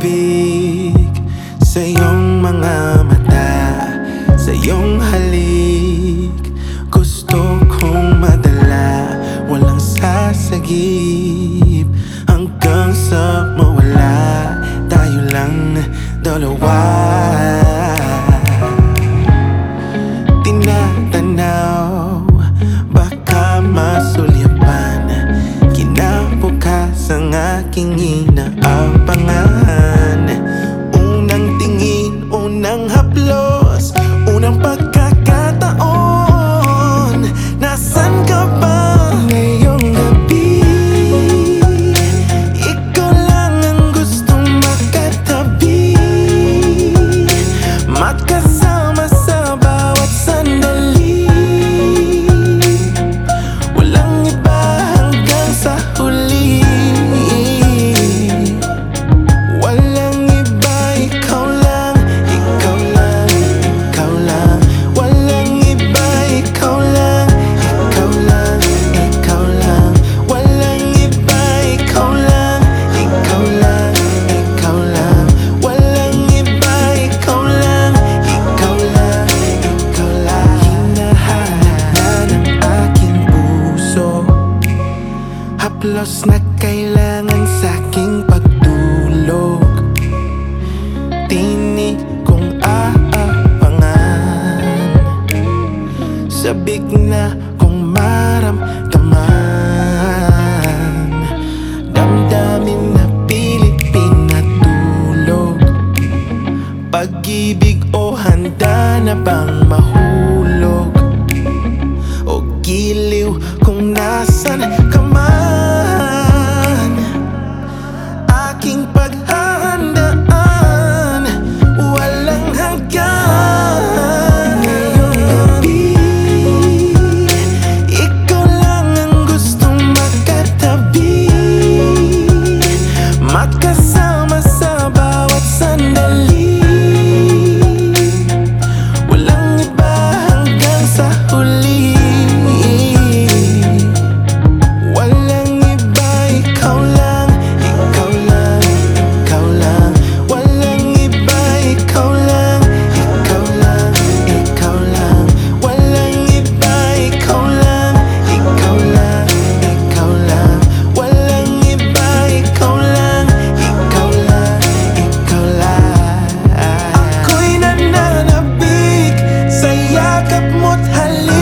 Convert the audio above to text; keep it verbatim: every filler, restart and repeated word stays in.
pag-ibig sa iyong mga mata, sa iyong halik. Gusto kong madala, walang sasagip, hanggang sa mawala tayo lang dalawa. Tinatanaw, baka masulyapan, kinabukas ang aking inaabangan. Unang tingin, unang haplos, unang pagkakataon. Nasaan ka ba ngayong gabi? Ikaw lang ang gustong makatabi, magkasama sa bawat sandali. Walang iba hanggang sa huli. Walang iba, ikaw lang, ikaw lang, ikaw lang. Walang iba, ikaw lang, ikaw lang, ikaw lang. Walang iba, ikaw lang, ikaw lang, ikaw lang. Walang iba, ikaw lang, ikaw lang, ikaw lang. Hinahanap na ng aking puso, haplos na kailangan sa'king pagtulog. Tinig kong aabangan, sabik na kong maramdaman. Damdamin na pilit pinatulog, pag-ibig o handa na bang mahulog, o giliw kung nasan ka man. Aking paghahandaan, walang hanggan. Ngayong gabi, ikaw lang ang gustong makatabi, magkasama sa bawat sandali. Walang iba hanggang sa huli. Walang iba, ikaw lang, ikaw lang, ikaw lang. Walang iba, ikaw lang, ikaw lang, ikaw lang. Walang iba, ikaw lang, ikaw lang, ikaw lang. Walang iba, ikaw lang, ikaw lang, ikaw lang. Ako'y nananabik sa yakap mo't halik.